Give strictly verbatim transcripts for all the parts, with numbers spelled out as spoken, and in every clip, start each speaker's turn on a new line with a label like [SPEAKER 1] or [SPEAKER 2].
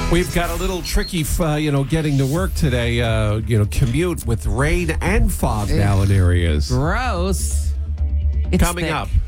[SPEAKER 1] We've got a little tricky, uh, you know, getting to work today, uh, you know, commute with rain and fog now in areas.
[SPEAKER 2] Gross. It's
[SPEAKER 1] Coming
[SPEAKER 2] thick.
[SPEAKER 1] up,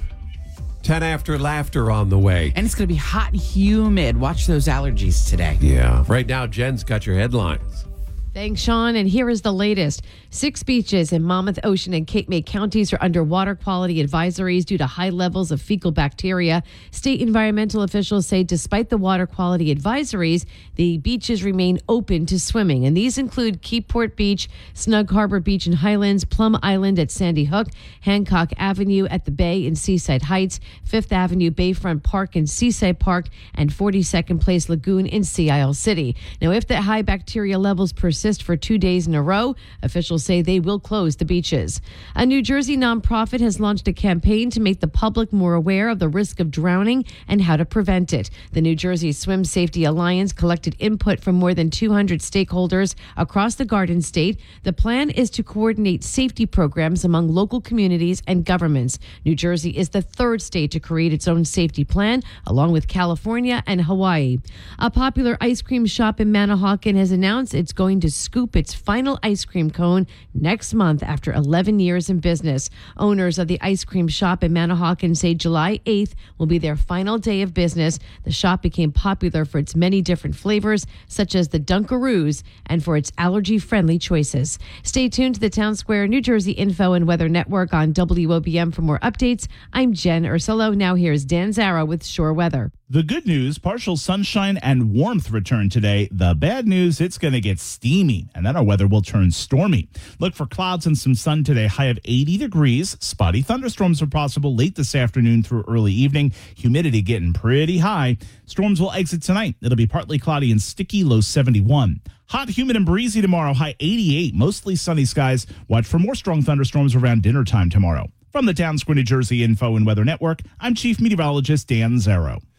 [SPEAKER 1] ten after laughter on the way.
[SPEAKER 2] And it's going to be hot and humid. Watch those allergies today.
[SPEAKER 1] Yeah. Right now, Jen's got your headlines.
[SPEAKER 3] Thanks, Sean. And here is the latest. Six beaches in Monmouth, Ocean, and Cape May counties are under water quality advisories due to high levels of fecal bacteria. State environmental officials say despite the water quality advisories, the beaches remain open to swimming. And these include Keyport Beach, Snug Harbor Beach in Highlands, Plum Island at Sandy Hook, Hancock Avenue at the Bay in Seaside Heights, Fifth Avenue Bayfront Park in Seaside Park, and forty-second Place Lagoon in Sea Isle City. Now, if the high bacteria levels persist for two days in a row, officials say they will close the beaches. A New Jersey nonprofit has launched a campaign to make the public more aware of the risk of drowning and how to prevent it. The New Jersey Swim Safety Alliance collected input from more than two hundred stakeholders across the Garden State. The plan is to coordinate safety programs among local communities and governments. New Jersey is the third state to create its own safety plan, along with California and Hawaii. A popular ice cream shop in Manahawkin has announced it's going to scoop its final ice cream cone next month after eleven years in business. Owners of the ice cream shop in Manahawkin say July eighth will be their final day of business. The shop became popular for its many different flavors, such as the Dunkaroos, and for its allergy-friendly choices. Stay tuned to the Town Square, New Jersey Info and Weather Network on W O B M for more updates. I'm Jen Ursulo. Now here's Dan Zara with Shore Weather.
[SPEAKER 4] The good news, partial sunshine and warmth return today. The bad news, it's going to get steamy, and then our weather will turn stormy. Look for clouds and some sun today, high of eighty degrees. Spotty thunderstorms are possible late this afternoon through early evening. Humidity getting pretty high. Storms will exit tonight. It'll be partly cloudy and sticky, low seventy-one. Hot, humid, and breezy tomorrow, high eighty-eight. Mostly sunny skies. Watch for more strong thunderstorms around dinner time tomorrow. From the Town Square, New Jersey Info and Weather Network, I'm Chief Meteorologist Dan Zaro.